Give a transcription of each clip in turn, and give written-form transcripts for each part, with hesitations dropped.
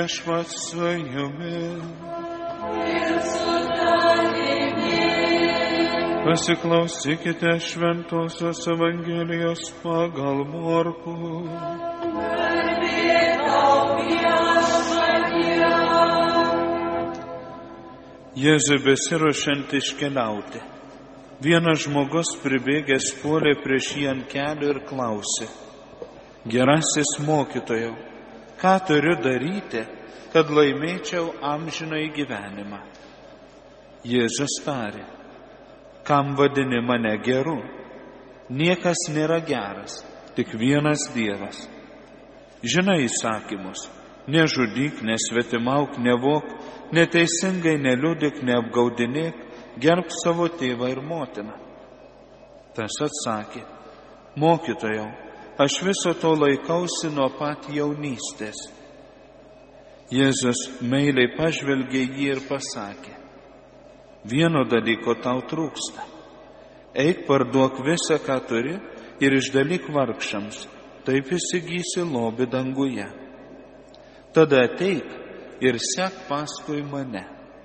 Viešpats su jumis. Pasiklausykite Šventosios Evangelijos pagal Morkų. Jėzui besiruošiant iškeliauti, vienas žmogus pribėgęs puolė prieš jį ant kelių ir klausė: Gerasis mokytojau, ką turiu daryti, kad laimėčiau amžinąjį gyvenimą? Jėzus tarė: Kam vadini mane geru? Niekas nėra geras, tik vienas Dievas. Žinai įsakymus: nežudyk, nesvetimauk, nevok, neteisingai neliudyk, neapgaudinėk, gerbk savo tėvą ir motiną. Tas atsakė: Mokytojau, aš viso to laikausi nuo pat jaunystės. Jėzus meiliai pažvelgė jį ir pasakė: Vieno dalyko tau trūksta. Eik, parduok visą, ką turi, ir išdalyk vargšams, taip įsigysi lobį danguje. Tada ateik ir sek paskui mane.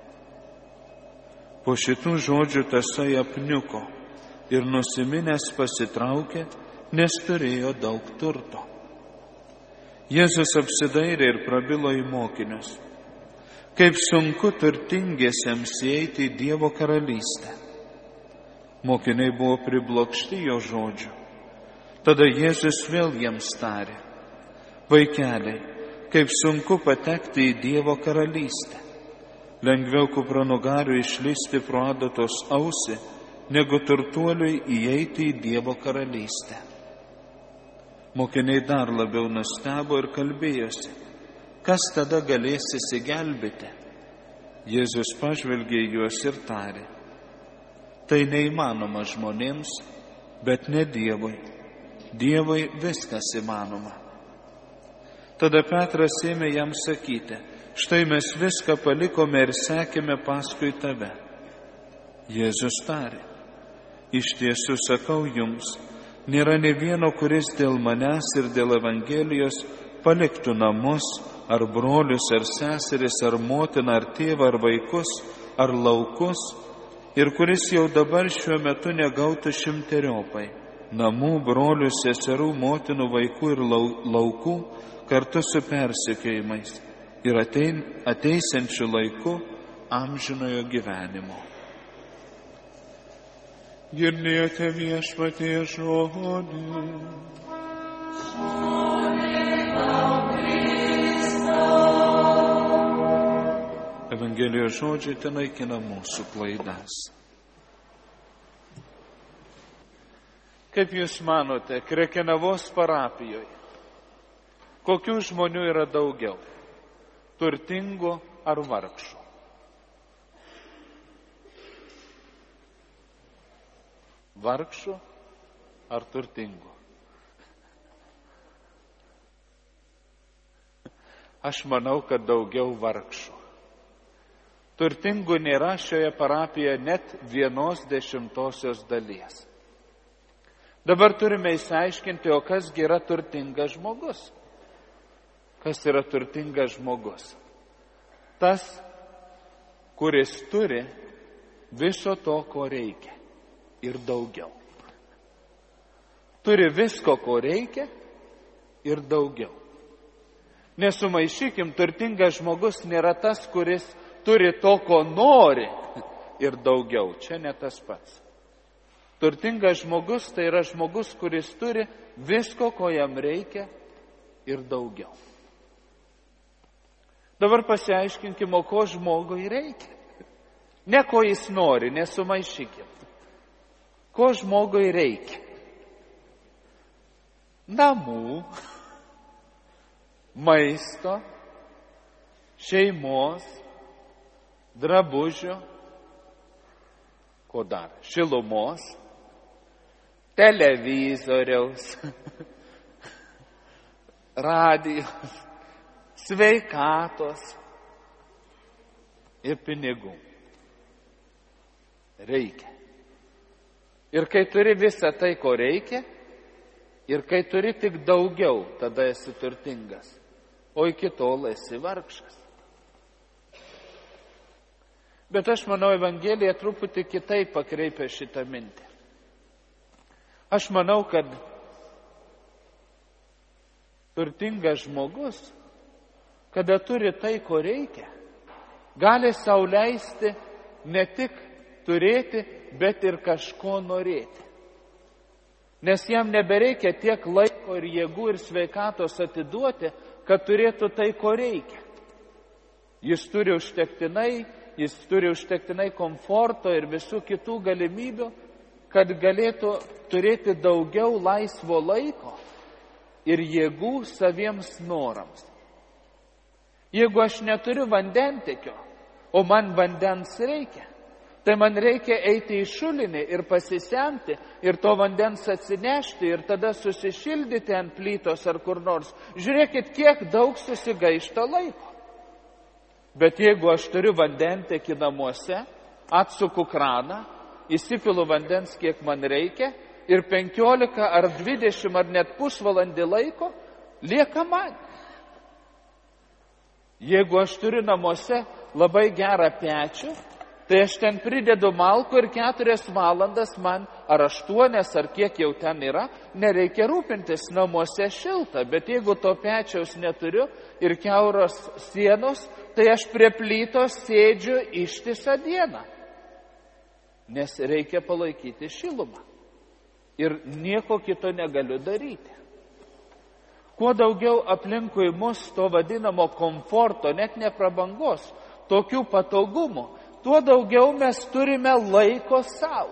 Po šitų žodžių tasai apniuko ir nusiminęs pasitraukė, nes turėjo daug turto. Jėzus apsidairė ir prabilo į mokinius: Kaip sunku turtingiesiems įeiti į Dievo karalystę. Mokiniai buvo priblokšti jo žodžių. Tada Jėzus vėl jiems tarė: Vaikeliai, kaip sunku patekti į Dievo karalystę. Lengviau kupranugariui išlysti pro adatos ausį, negu turtuoliui įeiti į Dievo karalystę. Mokiniai dar labiau nustebo ir kalbėjosi: Kas tada galės išsigelbėti? Jėzus pažvelgė į juos ir tarė: Tai neįmanoma žmonėms, bet ne Dievui. Dievui viskas įmanoma. Tada Petras ėmė jam sakyti: Štai mes viską palikome ir sekėme paskui tave. Jėzus tarė: Iš tiesų sakau jums, nėra nė vieno, kuris dėl manęs ir dėl Evangelijos paliktų namus, ar brolius, ar seseris, ar motiną, ar tėvą, ar vaikus, ar laukus, ir kuris jau dabar šiuo metu negautų šimteriopai namų, brolių, seserų, motinų, vaikų ir laukų, kartu su persekiojimais ir ateisiančiu laiku amžinojo gyvenimo. Girdėjote Viešpatie žodį. Evangelijos žodžiai tenaikina mūsų klaidas. Kaip Jūs manote, Krekenavos parapijoje kokių žmonių yra daugiau? Turtingų ar vargšų? Vargšų ar turtingų? Aš manau, kad daugiau vargšų. Turtingų nėra šioje parapijoje net 1/10 dalies. Dabar turime išsiaiškinti, o kasgi yra turtingas žmogus? Kas yra turtingas žmogus? Tas, kuris turi viso to, ko reikia ir daugiau. Turi visko, ko reikia ir daugiau. Nesumaišykim, turtingas žmogus nėra tas, kuris turi to, ko nori ir daugiau. Čia ne tas pats. Turtingas žmogus tai yra žmogus, kuris turi visko, ko jam reikia ir daugiau. Dabar pasiaiškinkim, o ko žmogui reikia. Ne ko jis nori, nesumaišykim. Ko žmogui reikia? Namų, maisto, šeimos, drabužių, ko dar? Šilumos, televizoriaus, radijos, sveikatos ir pinigų. Reikia. Ir kai turi visą tai, ko reikia, ir kai turi tik daugiau, tada esi turtingas. o iki tol esi vargšas. Bet aš manau, Evangelija truputį kitaip pakreipia šitą mintį. Aš manau, kad turtingas žmogus, kada turi tai, ko reikia, gali sau leisti ne tik turėti, bet ir kažko norėti. Nes jam nebereikia tiek laiko ir jėgų ir sveikatos atiduoti, kad turėtų tai, ko reikia. Jis turi užtektinai komforto ir visų kitų galimybių, kad galėtų turėti daugiau laisvo laiko ir jėgų saviems norams. Jeigu aš neturiu vandentekio, o man vandens reikia, tai man reikia eiti į šulinį ir pasisemti ir to vandens atsinešti ir tada susišildyti ant plytos ar kur nors. Žiūrėkit, kiek daug susigaišta laiko. Bet jeigu aš turiu vandentekį namuose, atsuku kraną, įsipilu vandens, kiek man reikia, ir 15 ar 20 ar net pusvalandį laiko lieka man. Jeigu aš turiu namuose labai gerą pečių, tai aš ten pridedu malkų ir 4 valandas man, ar 8, ar kiek jau ten yra, nereikia rūpintis, namuose šilta. Bet jeigu to pečiaus neturiu ir kiauros sienos, tai aš prie plytos sėdžiu ištisą dieną. Nes reikia palaikyti šilumą. Ir nieko kito negaliu daryti. Kuo daugiau aplinkui mus to vadinamo komforto, net ne prabangos, tokių patogumų, tuo daugiau mes turime laiko savo.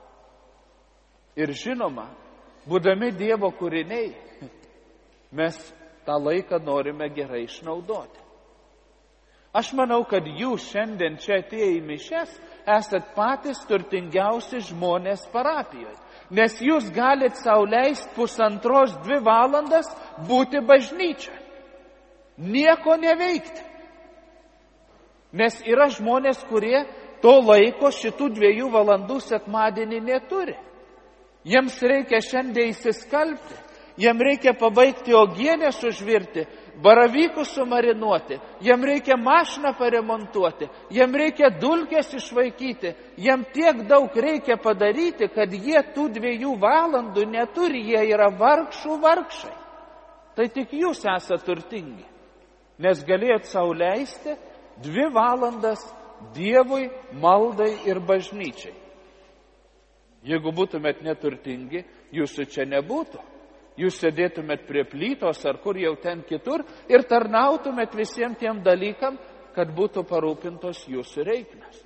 Ir žinoma, būdami Dievo kūriniai, mes tą laiką norime gerai išnaudoti. Aš manau, kad jūs šiandien čia atėję į mišias esat patys turtingiausi žmonės parapijoje. Nes jūs galite sau leisti 1,5–2 valandas būti bažnyčioje. Nieko neveikti. Nes yra žmonės, kurie to laiko šitų 2 valandų sekmadienį neturi. Jiems reikia šiandien įsiskalbti, jiems reikia pabaigti uogienę sužvirti, baravykus sumarinuoti, jiems reikia mašiną paremontuoti, jiems reikia dulkes išvaikyti, jiems tiek daug reikia padaryti, kad jie tų 2 valandų neturi, jie yra vargšai. Tai tik jūs esate turtingi, nes galėjot sau leisti 2 valandas Dievui, maldai ir bažnyčiai. Jeigu būtumėt neturtingi, jūsų čia nebūtų. Jūs sėdėtumėt prie plytos ar kur jau ten kitur ir tarnautumėt visiems tiem dalykam, kad būtų parūpintos jūsų reikmės.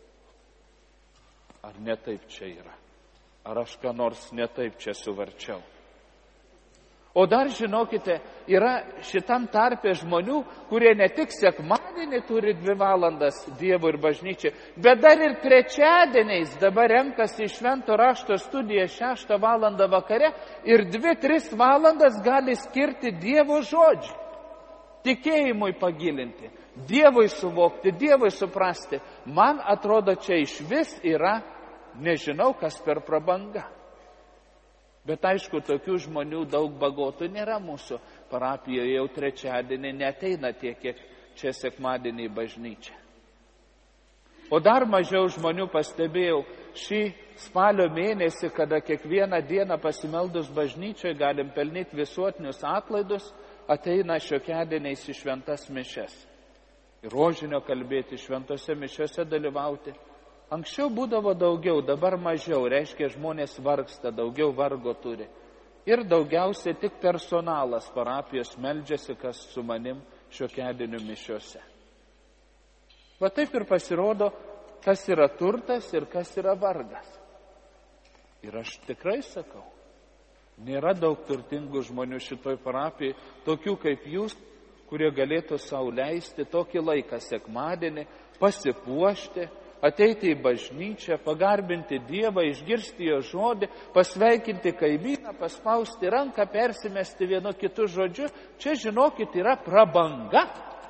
Ar ne taip čia yra? Ar aš ką nors ne taip čia suvarčiau? O dar žinokite, yra šitam tarpe žmonių, kurie ne tik sekmadienį turi 2 valandas Dievui ir bažnyčiai, bet dar ir trečiadieniais dabar renkasi į švento rašto studiją 6 valandą vakare ir 2–3 valandas gali skirti Dievo žodžiui. Tikėjimui pagilinti, Dievui suvokti, Dievui suprasti. Man atrodo, čia iš vis yra, nežinau, kas per prabanga. Bet aišku, tokių žmonių daug bagotų nėra mūsų parapijoje, jau trečiadienį neteina tiek, kiek čia sekmadienį į bažnyčią. O dar mažiau žmonių pastebėjau šį spalio mėnesį, kada kiekvieną dieną pasimeldus bažnyčioje galim pelnyti visuotinius atlaidus, ateina šiokiadieniais į šventas mišias. Rožinio kalbėti, šventose mišiose dalyvauti. Anksčiau būdavo daugiau, dabar mažiau, reiškia žmonės vargsta, daugiau vargo turi. Ir daugiausiai tik personalas parapijos meldžiasi, kas su manim šiokiadienių mišiose. Va taip ir pasirodo, kas yra turtas ir kas yra vargas. Ir aš tikrai sakau, nėra daug turtingų žmonių šitoj parapijai, tokių kaip jūs, kurie galėtų sau leisti tokį laiką sekmadienį, pasipuošti, ateiti į bažnyčią, pagarbinti Dievą, išgirsti jo žodį, pasveikinti kaimyną, paspausti ranką, persimesti vienu kitu žodžiu. Čia, žinokit, yra prabanga.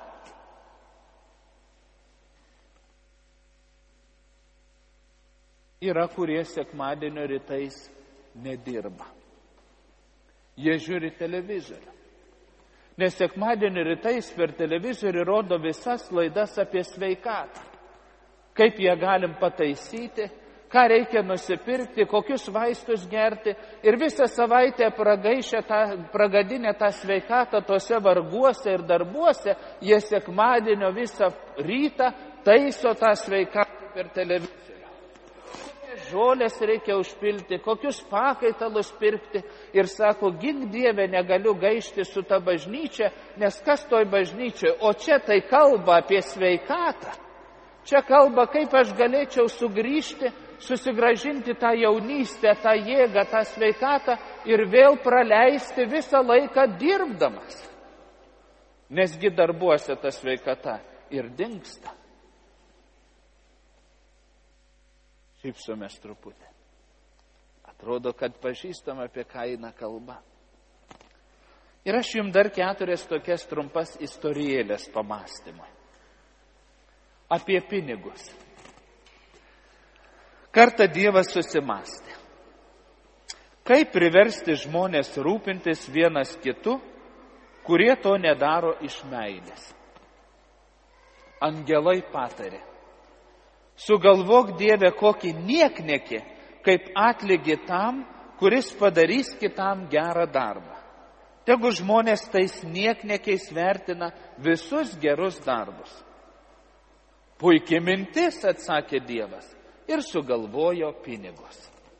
Yra, kurie sekmadienio rytais nedirba. Jie žiūri televizorių. Nes sekmadienį rytais per televizorių rodo visas laidas apie sveikatą. Kaip ją galim pataisyti, ką reikia nusipirkti, kokius vaistus gerti. Ir visą savaitę pragadinę tą sveikatą tose varguose ir darbuose, jie sekmadienio visą rytą taiso tą sveikatą per televizorių. Žolės reikia užpilti, kokius pakaitalus pirkti ir sako, gink Dieve, negaliu gaišti su ta bažnyčia, nes kas toj bažnyčiai, o čia tai kalba apie sveikatą. Čia kalba, kaip aš galėčiau sugrįžti, susigražinti tą jaunystę, tą jėgą, tą sveikatą ir vėl praleisti visą laiką dirbdamas. Nesgi darbuose ta sveikata ir dingsta. Šypsomės truputį. Atrodo, kad pažįstam, apie ką eina kalba. Ir aš jums dar 4 tokias trumpas istorijėlės pamąstymui. Apie pinigus. Kartą Dievas susimąstė. Kaip priversti žmonės rūpintis vienas kitu, kurie to nedaro iš meilės? Angelai patarė. Sugalvok, Dieve, kokį niekniekį, kaip atlygį tam, kuris padarys kitam gerą darbą. Tegu žmonės tais niekniekiais vertina visus gerus darbus. Puikiai mintis, atsakė Dievas, ir sugalvojo pinigus.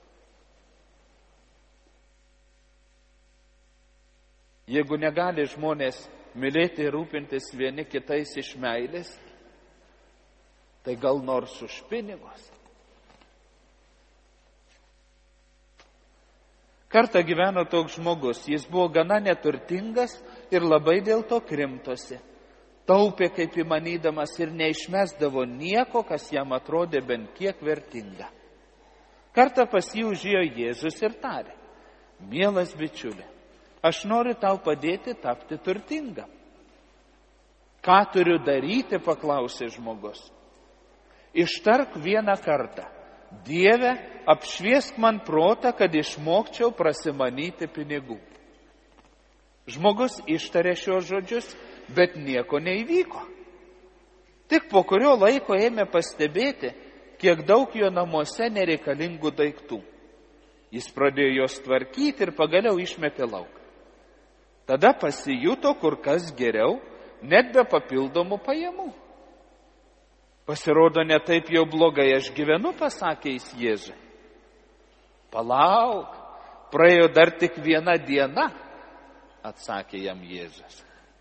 Jeigu negali žmonės mylėti ir rūpintis vieni kitais iš meilės, tai gal nors už pinigus. Kartą gyveno toks žmogus, jis buvo gana neturtingas ir labai dėl to krimtosi. Taupė kaip įmanydamas ir neišmesdavo nieko, kas jam atrodė bent kiek vertinga. Kartą pas jį užėjo Jėzus ir tarė, mielas bičiuli, aš noriu tau padėti tapti turtingam. Ką turiu daryti, paklausė žmogus. Ištark vieną kartą, Dieve, apšviesk man protą, kad išmokčiau prasimanyti pinigų. Žmogus ištarė šios žodžius, bet nieko neįvyko. Tik po kurio laiko ėmė pastebėti, kiek daug jo namuose nereikalingų daiktų. Jis pradėjo juos tvarkyti ir pagaliau išmetė lauk. Tada pasijuto kur kas geriau, net be papildomų pajamų. Pasirodo, ne taip jau blogai aš gyvenu, pasakė jis Jėzui. Palauk, praėjo dar tik 1 diena, atsakė jam Jėzus.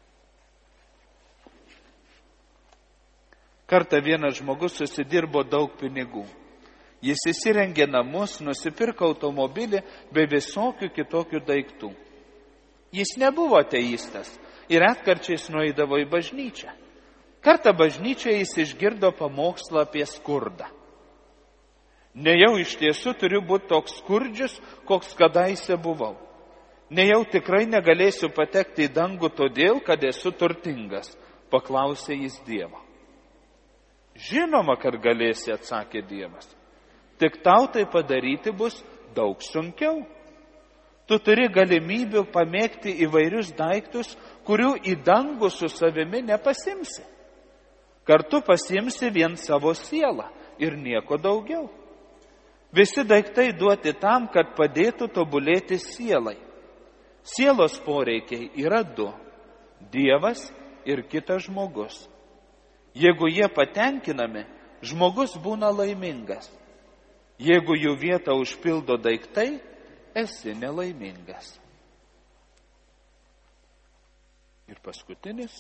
Kartą vienas žmogus susidirbo daug pinigų. Jis įsirengė namus, nusipirko automobilį bei visokių kitokių daiktų. Jis nebuvo ateistas ir retkarčiais nueidavo į bažnyčią. Kartą bažnyčioje jis išgirdo pamokslą apie skurdą. Nejau iš tiesų turiu būti toks skurdžius, koks kadaise buvau. Nejau tikrai negalėsiu patekti į dangų todėl, kad esu turtingas, paklausė jis Dievo. Žinoma, kad galėsi, atsakė Dievas. Tik tau tai padaryti bus daug sunkiau. Tu turi galimybių pamėgti įvairius daiktus, kurių į dangų su savimi nepasimsi. Kartu pasimsi vien savo sielą ir nieko daugiau. Visi daiktai duoti tam, kad padėtų tobulėti sielai. Sielos poreikiai yra 2 – Dievas ir kitas žmogus. Jeigu jie patenkinami, žmogus būna laimingas. Jeigu jų vietą užpildo daiktai, esi nelaimingas. Ir paskutinis.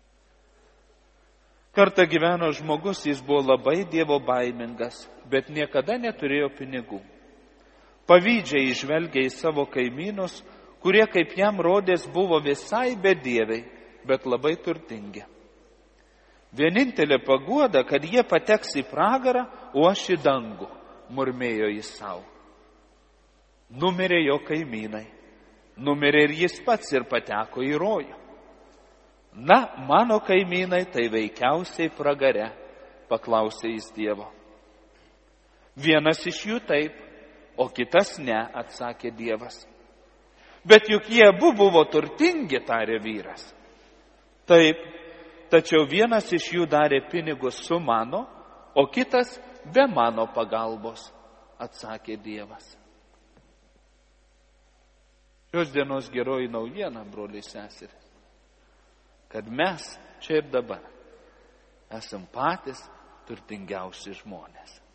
Kartą gyveno žmogus, jis buvo labai Dievo baimingas, bet niekada neturėjo pinigų. Pavydžiai žvelgė į savo kaimynus, kurie, kaip jam rodės, buvo visai bedieviai, bet labai turtingi. Vienintelė paguoda, kad jie pateks į pragarą, o aš į dangų, murmėjo jis savo. Numirė jo kaimynai, numirė ir jis pats ir pateko į rojų. Na, mano kaimynai tai veikiausiai pragare, paklausė jis Dievo. Vienas iš jų taip, o kitas ne, atsakė Dievas. Bet juk jie abu buvo turtingi, tarė vyras. Taip, tačiau vienas iš jų darė pinigus su mano, o kitas be mano pagalbos, atsakė Dievas. Šios dienos geroji naujiena, broliai seserys, kad mes čia ir dabar esam patys turtingiausi žmonės.